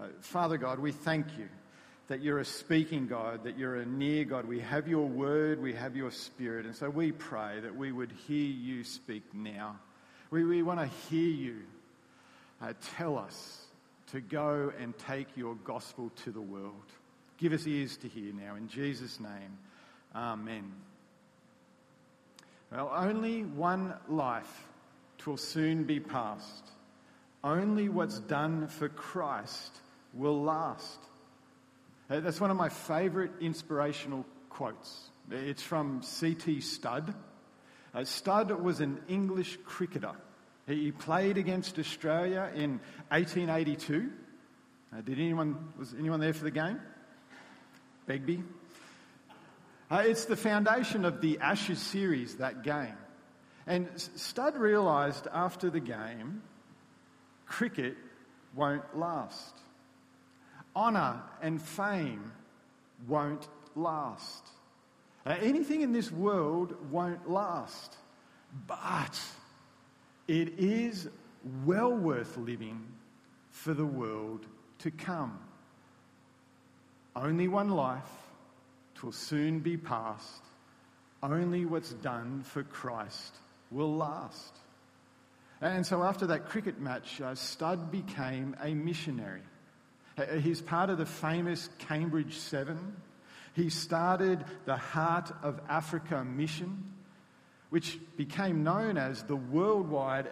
Father God, we thank you that you're a speaking God, that you're a near God. We have your word, we have your spirit. And so we pray that we would hear you speak now. We want to hear you tell us to go and take your gospel to the world. Give us ears to hear now. In Jesus' name, amen. Well, only one life 'twill soon be past. Only what's done for Christ will last. That's one of my favourite inspirational quotes. It's from C.T. Studd. Studd was an English cricketer. He played against Australia in 1882. Was anyone there for the game? Begbie. It's the foundation of the Ashes series, that game. And Studd realised after the game, cricket won't last. Honour and fame won't last. Anything in this world won't last. But it is well worth living for the world to come. Only one life, 'twill soon be past. Only what's done for Christ will last. And so after that cricket match, Studd became a missionary. He's part of the famous Cambridge 7. He started the Heart of Africa mission, which became known as the Worldwide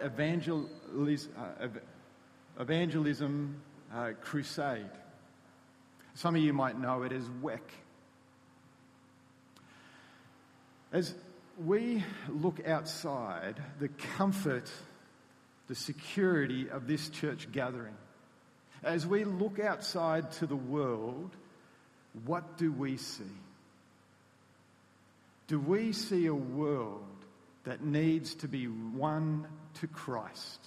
Evangelism Crusade. Some of you might know it as WEC. As we look outside, the comfort, the security of this church gathering, as we look outside to the world, what do we see? Do we see a world that needs to be won to Christ?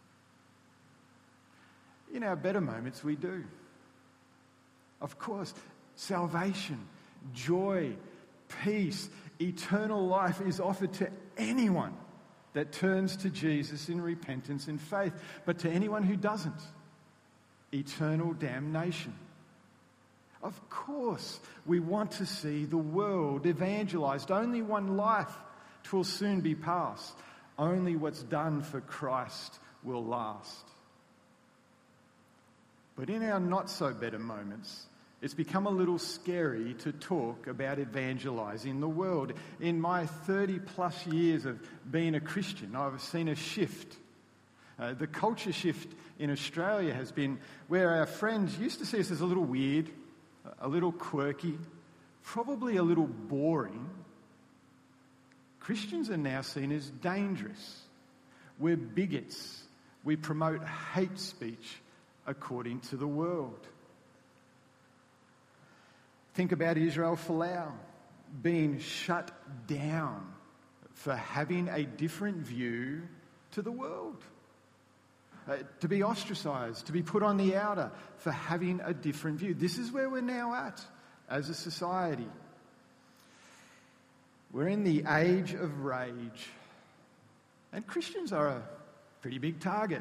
In our better moments, we do. Of course, salvation, joy, peace, eternal life is offered to anyone that turns to Jesus in repentance and faith. But to anyone who doesn't, eternal damnation. Of course, we want to see the world evangelized. Only one life 'twill soon be past. Only what's done for Christ will last. But in our not-so-better moments, it's become a little scary to talk about evangelizing the world. In my 30-plus years of being a Christian, I've seen a shift. The culture shift in Australia has been where our friends used to see us as a little weird, a little quirky, probably a little boring. Christians are now seen as dangerous. We're bigots. We promote hate speech according to the world. Think about Israel Folau being shut down for having a different view to the world. To be ostracised, to be put on the outer for having a different view. This is where we're now at as a society. We're in the age of rage. And Christians are a pretty big target.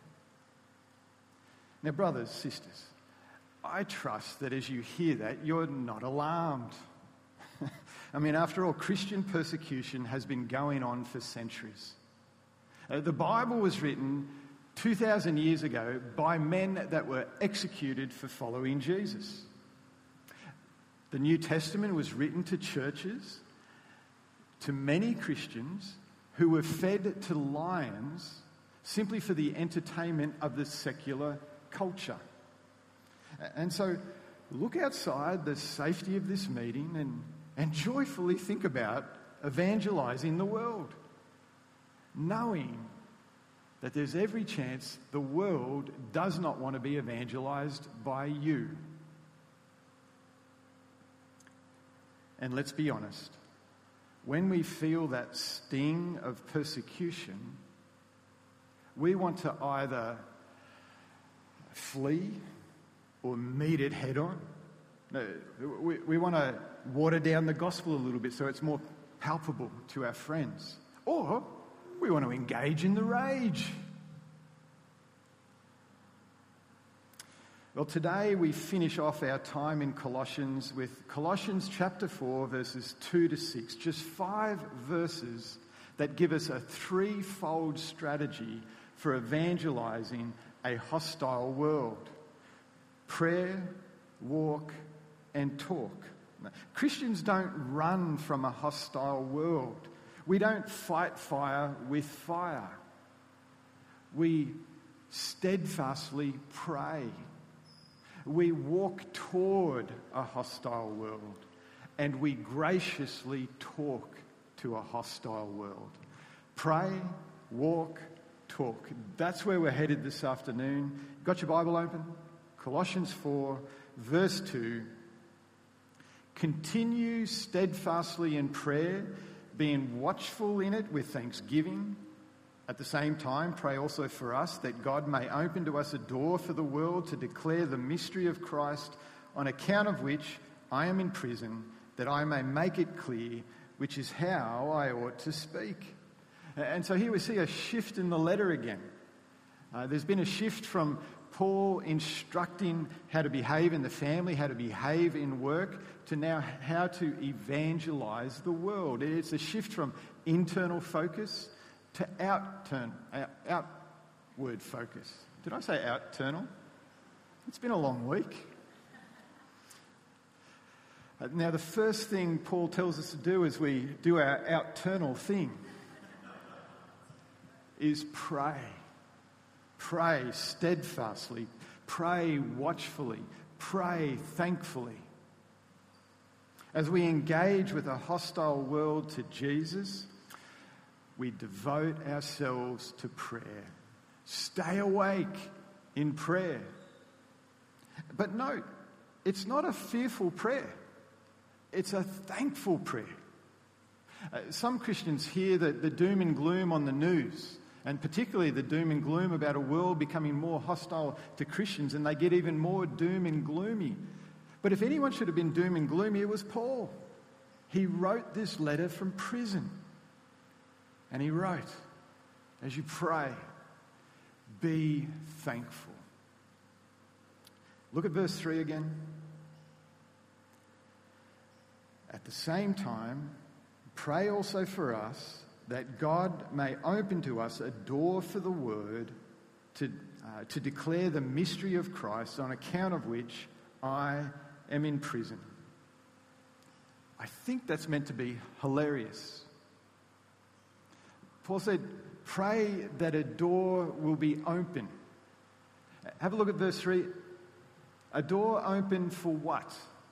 Now, brothers, sisters, I trust that as you hear that, you're not alarmed. I mean, after all, Christian persecution has been going on for centuries. The Bible was written 2,000 years ago by men that were executed for following Jesus. The New Testament was written to churches, to many Christians who were fed to lions simply for the entertainment of the secular culture. And so look outside the safety of this meeting and joyfully think about evangelizing the world, knowing that there's every chance the world does not want to be evangelized by you. And let's be honest, when we feel that sting of persecution, we want to either flee or meet it head on. No, we want to water down the gospel a little bit so it's more palpable to our friends. Or we want to engage in the rage. Well, today we finish off our time in Colossians with Colossians chapter 4, verses 2 to 6. Just 5 verses that give us a threefold strategy for evangelizing a hostile world: prayer, walk, and talk. Christians don't run from a hostile world. We don't fight fire with fire. We steadfastly pray. We walk toward a hostile world, and we graciously talk to a hostile world. Pray, walk, talk. That's where we're headed this afternoon. Got your Bible open? Colossians 4, verse 2. Continue steadfastly in prayer, being watchful in it with thanksgiving. At the same time, pray also for us that God may open to us a door for the world to declare the mystery of Christ, on account of which I am in prison, that I may make it clear, which is how I ought to speak. And so here we see a shift in the letter again. There's been a shift from Paul instructing how to behave in the family, how to behave in work, to now how to evangelize the world. It's a shift from internal focus to outward focus. Did I say outernal? It's been a long week. Now, the first thing Paul tells us to do as we do our outernal thing is pray. Pray steadfastly. Pray watchfully. Pray thankfully. As we engage with a hostile world to Jesus, we devote ourselves to prayer. Stay awake in prayer. But note, it's not a fearful prayer. It's a thankful prayer. Some Christians hear the doom and gloom on the news, and particularly the doom and gloom about a world becoming more hostile to Christians, and they get even more doom and gloomy. But if anyone should have been doom and gloomy, it was Paul. He wrote this letter from prison. And he wrote, as you pray, be thankful. Look at verse 3 again. At the same time, pray also for us that God may open to us a door for the word to declare the mystery of Christ, on account of which I am in prison. I think that's meant to be hilarious. Paul said, pray that a door will be open. Have a look at verse 3. A door open for what?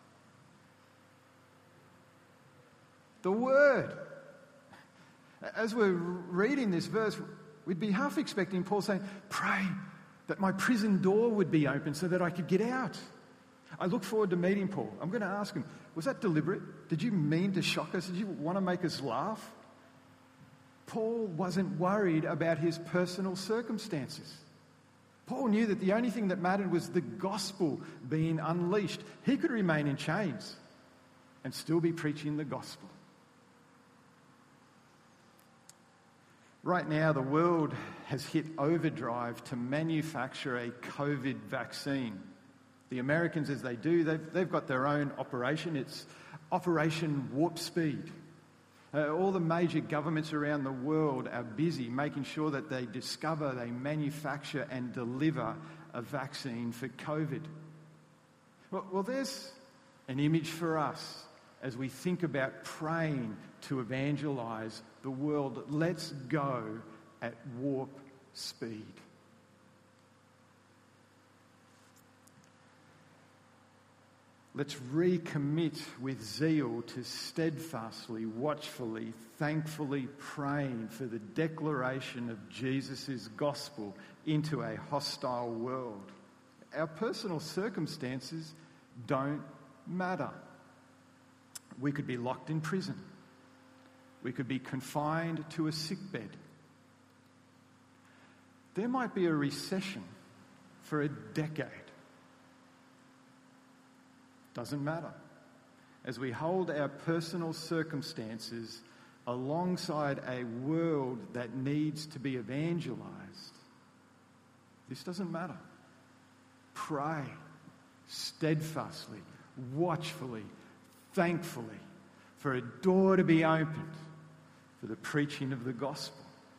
The word. As we're reading this verse, we'd be half expecting Paul saying, pray that my prison door would be open so that I could get out. I look forward to meeting Paul. I'm going to ask him, was that deliberate? Did you mean to shock us? Did you want to make us laugh? Paul wasn't worried about his personal circumstances. Paul knew that the only thing that mattered was the gospel being unleashed. He could remain in chains and still be preaching the gospel. Right now, the world has hit overdrive to manufacture a COVID vaccine. The Americans, as they do, they've got their own operation. It's Operation Warp Speed. All the major governments around the world are busy making sure that they discover, they manufacture and deliver a vaccine for COVID. Well, there's an image for us as we think about praying to evangelize the world. Let's go at warp speed. Let's recommit with zeal to steadfastly, watchfully, thankfully praying for the declaration of Jesus' gospel into a hostile world. Our personal circumstances don't matter. We could be locked in prison. We could be confined to a sickbed. There might be a recession for a decade. Doesn't matter. As we hold our personal circumstances alongside a world that needs to be evangelized, this doesn't matter. Pray steadfastly, watchfully, thankfully, for a door to be opened for the preaching of the gospel.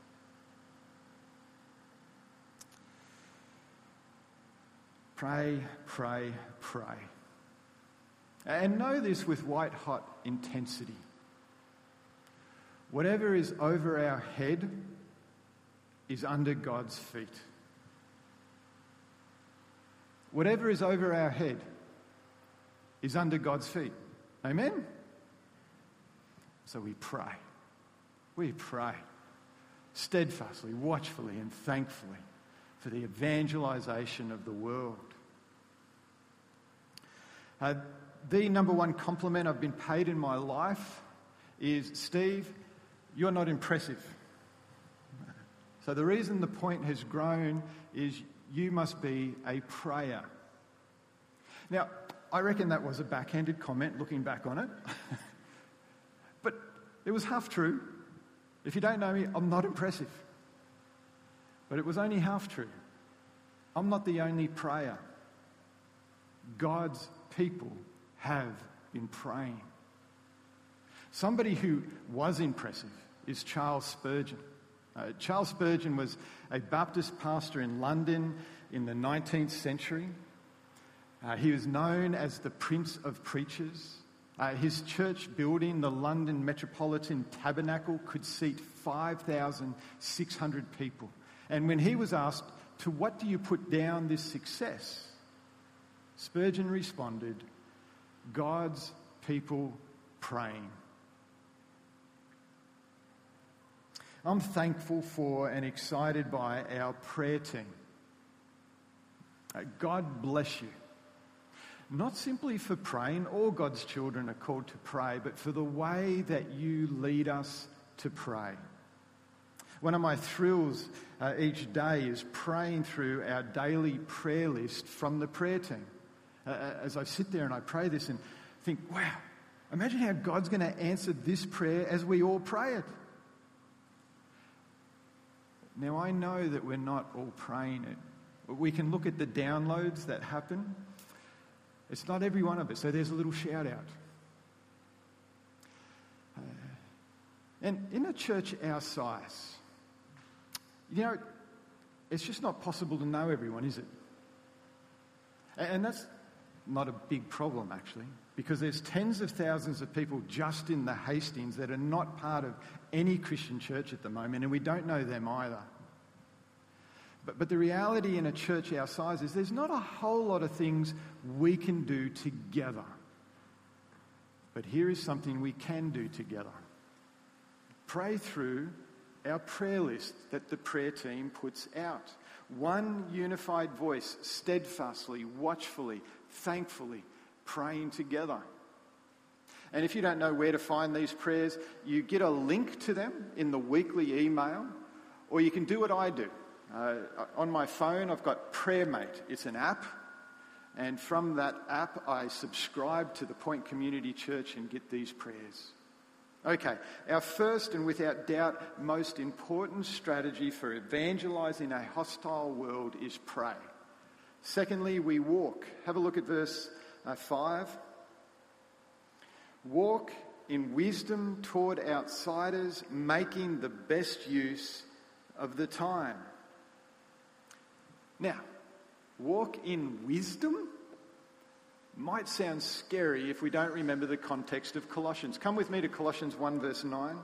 Pray, pray, pray. And know this with white-hot intensity. Whatever is over our head is under God's feet. Whatever is over our head is under God's feet. Amen? So we pray. We pray steadfastly, watchfully, and thankfully for the evangelization of the world. The number one compliment I've been paid in my life is, Steve, you're not impressive. So the reason the point has grown is you must be a prayer. Now, I reckon that was a backhanded comment looking back on it. But it was half true. If you don't know me, I'm not impressive. But it was only half true. I'm not the only prayer. God's people have been praying. Somebody who was impressive is Charles Spurgeon. Charles Spurgeon was a Baptist pastor in London in the 19th century. He was known as the Prince of Preachers. His church building, the London Metropolitan Tabernacle, could seat 5,600 people. And when he was asked, to what do you put down this success? Spurgeon responded, God's people praying. I'm thankful for and excited by our prayer team. God bless you. Not simply for praying, all God's children are called to pray, but for the way that you lead us to pray. One of my thrills each day is praying through our daily prayer list from the prayer team. As I sit there and I pray this and think, wow, imagine how God's going to answer this prayer as we all pray it. Now, I know that we're not all praying it. We can look at the downloads that happen. It's not every one of us, so there's a little shout out. And in a church our size, it's just not possible to know everyone, is it? And that's not a big problem, actually, because there's tens of thousands of people just in the Hastings that are not part of any Christian church at the moment, and we don't know them either. But the reality in a church our size is there's not a whole lot of things we can do together. But here is something we can do together. Pray through our prayer list that the prayer team puts out. One unified voice, steadfastly, watchfully, thankfully, praying together. And if you don't know where to find these prayers, you get a link to them in the weekly email, or you can do what I do. On my phone, I've got PrayerMate. It's an app, and from that app, I subscribe to the Point Community Church and get these prayers. Okay, our first and without doubt most important strategy for evangelizing a hostile world is pray. Secondly, we walk. Have a look at verse 5. Walk in wisdom toward outsiders, making the best use of the time. Now, walk in wisdom might sound scary if we don't remember the context of Colossians. Come with me to Colossians 1 verse 9.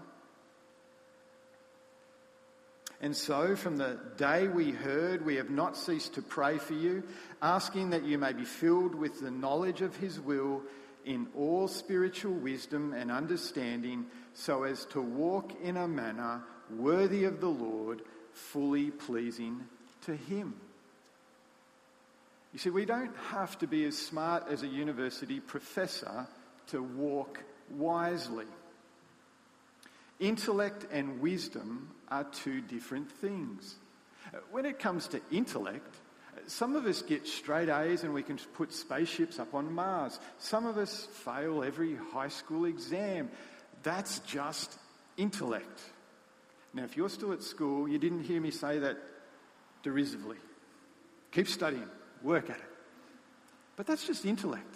And so, from the day we heard, we have not ceased to pray for you, asking that you may be filled with the knowledge of his will in all spiritual wisdom and understanding, so as to walk in a manner worthy of the Lord, fully pleasing to him. You see, we don't have to be as smart as a university professor to walk wisely. Intellect and wisdom are two different things. When it comes to intellect, some of us get straight A's and we can put spaceships up on Mars. Some of us fail every high school exam. That's just intellect. Now, if you're still at school, you didn't hear me say that derisively. Keep studying. Work at it. But that's just intellect.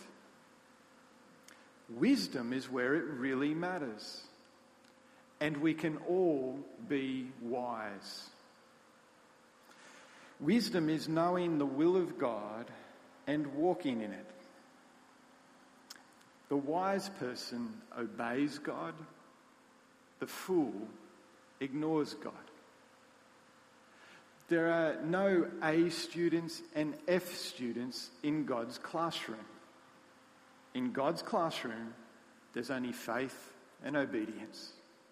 Wisdom is where it really matters. And we can all be wise. Wisdom is knowing the will of God and walking in it. The wise person obeys God. The fool ignores God. There are no A students and F students in God's classroom. In God's classroom, there's only faith and obedience.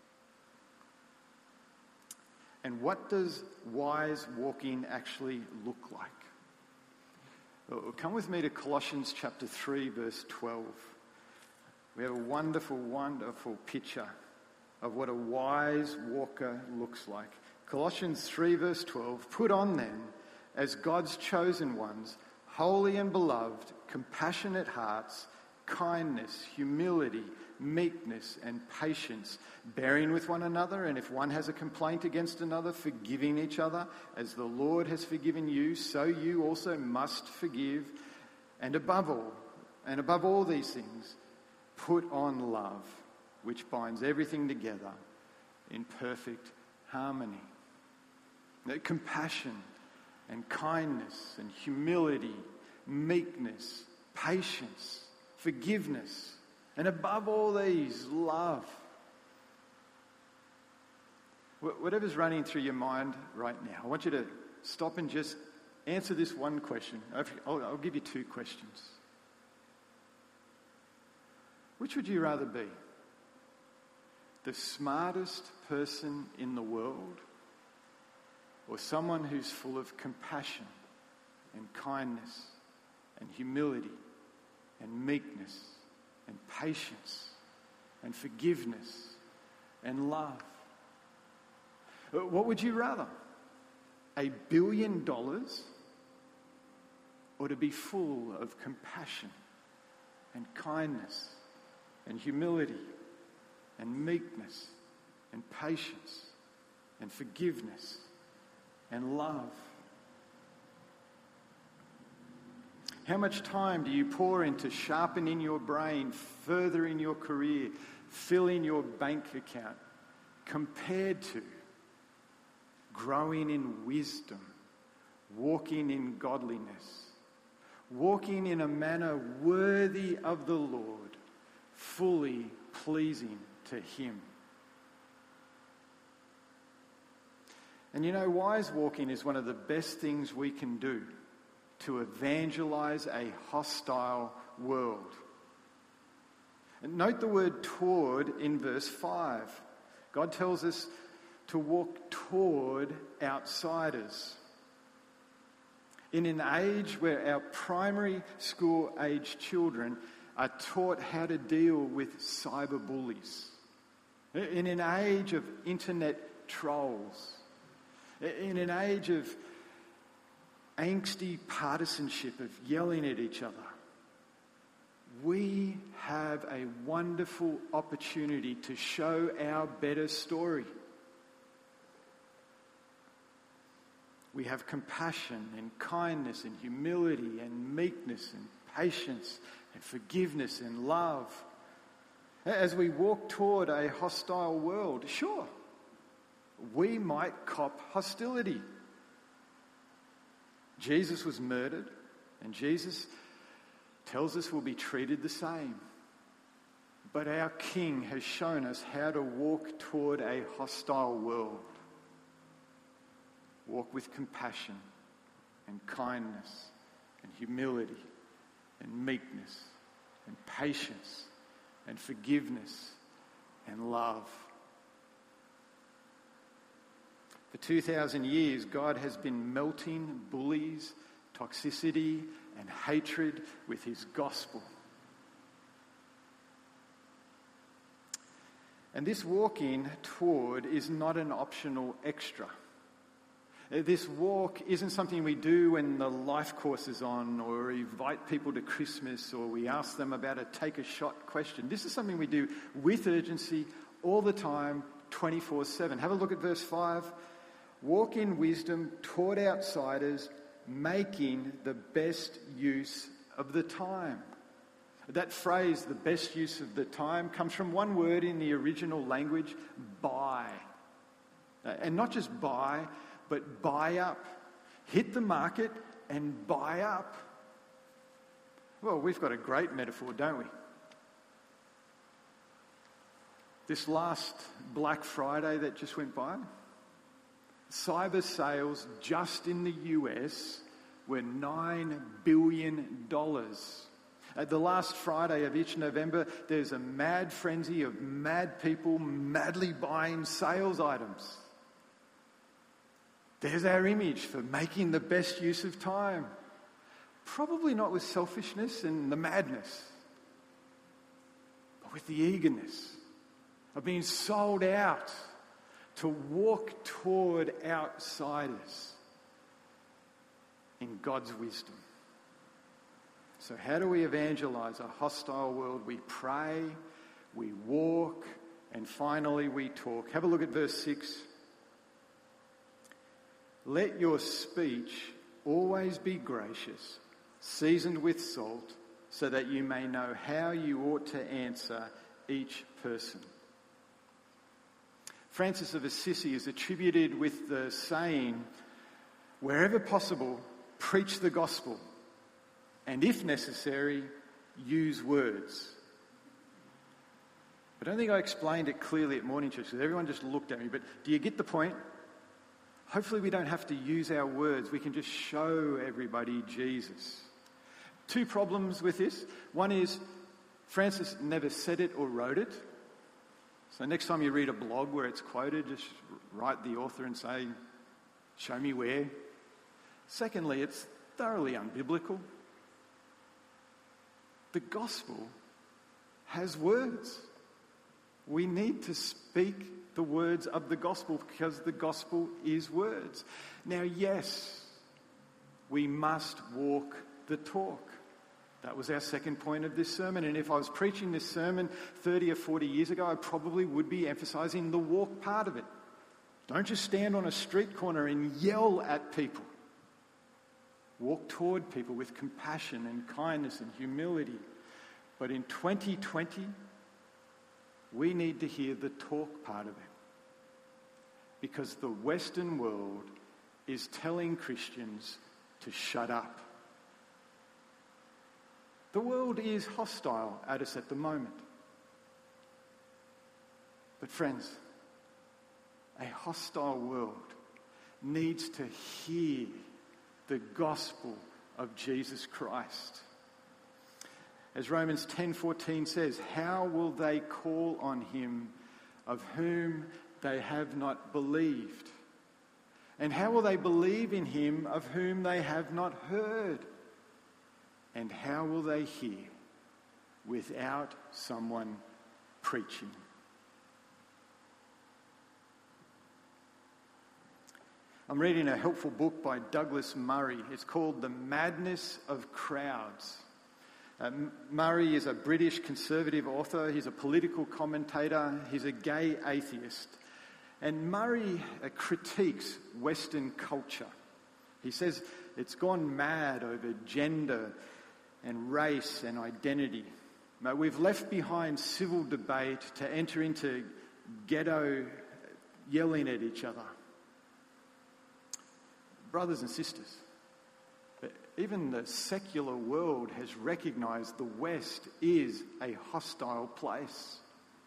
And what does wise walking actually look like? Well, come with me to Colossians chapter 3, verse 12. We have a wonderful, wonderful picture of what a wise walker looks like. Colossians 3, verse 12, put on then, as God's chosen ones, holy and beloved, compassionate hearts, kindness, humility, meekness, and patience, bearing with one another, and if one has a complaint against another, forgiving each other, as the Lord has forgiven you, so you also must forgive. And above all these things, put on love, which binds everything together in perfect harmony. Compassion and kindness and humility, meekness, patience, forgiveness, and above all these, love. Whatever's running through your mind right now, I want you to stop and just answer this one question. I'll give you two questions. Which would you rather be? The smartest person in the world, or someone who's full of compassion and kindness and humility and meekness and patience and forgiveness and love? What would you rather? $1 billion, or to be full of compassion and kindness and humility and meekness and patience and forgiveness and love? How much time do you pour into sharpening your brain, furthering your career, filling your bank account, compared to growing in wisdom, walking in godliness, walking in a manner worthy of the Lord, fully pleasing to Him? And you know, wise walking is one of the best things we can do to evangelize a hostile world. And note the word toward in verse 5. God tells us to walk toward outsiders. In an age where our primary school age children are taught how to deal with cyberbullies, in an age of internet trolls, in an age of angsty partisanship, of yelling at each other, we have a wonderful opportunity to show our better story. We have compassion and kindness and humility and meekness and patience and forgiveness and love. As we walk toward a hostile world, sure, we might cop hostility. Jesus was murdered, and Jesus tells us we'll be treated the same. But our King has shown us how to walk toward a hostile world. Walk with compassion and kindness and humility and meekness and patience and forgiveness and love. For 2,000 years, God has been melting bullies, toxicity, and hatred with His gospel. And this walking toward is not an optional extra. This walk isn't something we do when the life course is on, or invite people to Christmas, or we ask them about a take a shot question. This is something we do with urgency all the time, 24/7. Have a look at verse 5. Walk in wisdom toward outsiders, making the best use of the time. That phrase, the best use of the time, comes from one word in the original language, buy. And not just buy, but buy up. Hit the market and buy up. Well, we've got a great metaphor, don't we? This last Black Friday that just went by, cyber sales just in the US were $9 billion. At the last Friday of each November, there's a mad frenzy of mad people madly buying sales items. There's our image for making the best use of time. Probably not with selfishness and the madness, but with the eagerness of being sold out to walk toward outsiders in God's wisdom. So how do we evangelize a hostile world? We pray, we walk, and finally we talk. Have a look at verse 6. Let your speech always be gracious, seasoned with salt, so that you may know how you ought to answer each person. Francis of Assisi is attributed with the saying, wherever possible, preach the gospel, and if necessary, use words. I don't think I explained it clearly at morning church because everyone just looked at me, but do you get the point? Hopefully we don't have to use our words. We can just show everybody Jesus. Two problems with this. One is Francis never said it or wrote it. So next time you read a blog where it's quoted, just write the author and say, show me where. Secondly, it's thoroughly unbiblical. The gospel has words. We need to speak the words of the gospel because the gospel is words. Now, yes, we must walk the talk. That was our second point of this sermon. And if I was preaching this sermon 30 or 40 years ago, I probably would be emphasizing the walk part of it. Don't just stand on a street corner and yell at people. Walk toward people with compassion and kindness and humility. But in 2020, we need to hear the talk part of it. Because the Western world is telling Christians to shut up. The world is hostile at us at the moment. But friends, a hostile world needs to hear the gospel of Jesus Christ. As Romans 10:14 says, how will they call on him of whom they have not believed? And how will they believe in him of whom they have not heard? And how will they hear without someone preaching? I'm reading a helpful book by Douglas Murray. It's called The Madness of Crowds. Murray is a British conservative author. He's a political commentator. He's a gay atheist. And Murray critiques Western culture. He says it's gone mad over gender and race and identity. We've left behind civil debate to enter into ghetto yelling at each other. Brothers and sisters, even the secular world has recognised the West is a hostile place.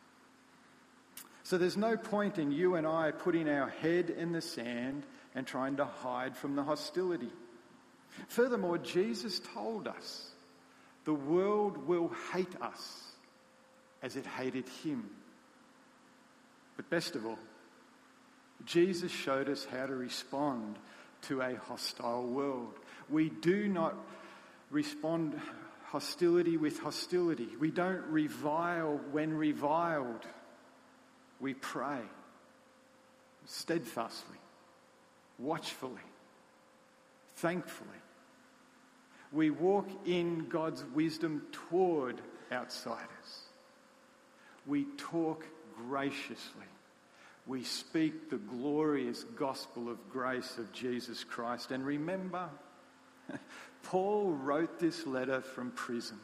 So there's no point in you and I putting our head in the sand and trying to hide from the hostility. Furthermore, Jesus told us the world will hate us as it hated him. But best of all, Jesus showed us how to respond to a hostile world. We do not respond hostility with hostility. We don't revile when reviled. We pray steadfastly, watchfully, thankfully. We walk in God's wisdom toward outsiders. We talk graciously. We speak the glorious gospel of grace of Jesus Christ. And remember, Paul wrote this letter from prison.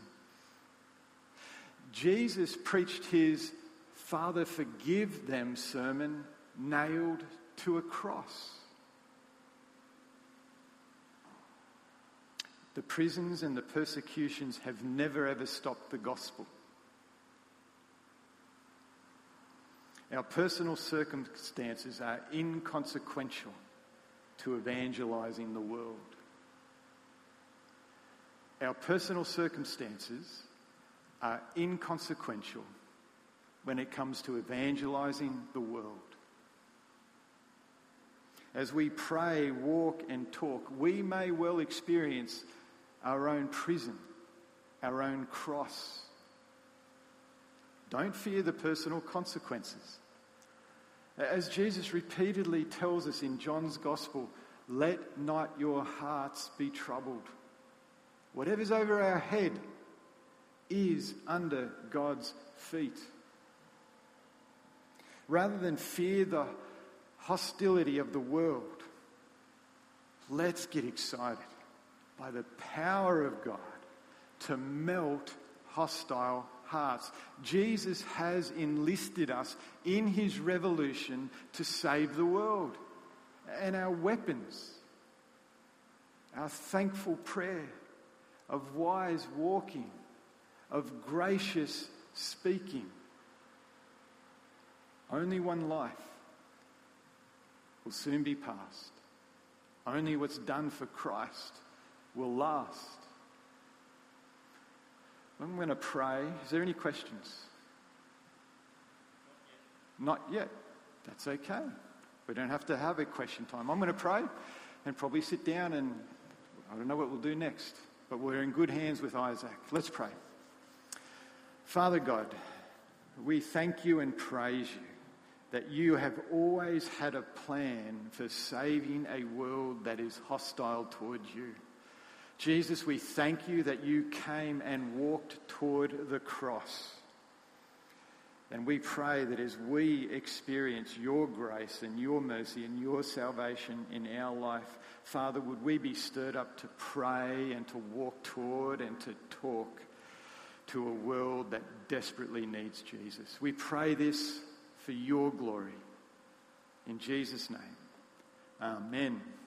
Jesus preached his "Father, forgive them" sermon nailed to a cross. The prisons and the persecutions have never ever stopped the gospel. Our personal circumstances are inconsequential to evangelizing the world. Our personal circumstances are inconsequential when it comes to evangelizing the world. As we pray, walk and talk, we may well experience our own prison, our own cross. Don't fear the personal consequences. As Jesus repeatedly tells us in John's Gospel, let not your hearts be troubled. Whatever's over our head is under God's feet. Rather than fear the hostility of the world, let's get excited by the power of God to melt hostile hearts. Jesus has enlisted us in his revolution to save the world. And our weapons, our thankful prayer of wise walking, of gracious speaking. Only one life will soon be past. Only what's done for Christ will last. I'm going to pray. Is there any questions? Not yet. That's okay. We don't have to have a question time. I'm going to pray and probably sit down, and I don't know what we'll do next, but we're in good hands with Isaac. Let's pray. Father God, we thank you and praise you that you have always had a plan for saving a world that is hostile towards you. Jesus, we thank you that you came and walked toward the cross. And we pray that as we experience your grace and your mercy and your salvation in our life, Father, would we be stirred up to pray and to walk toward and to talk to a world that desperately needs Jesus. We pray this for your glory. In Jesus' name, amen.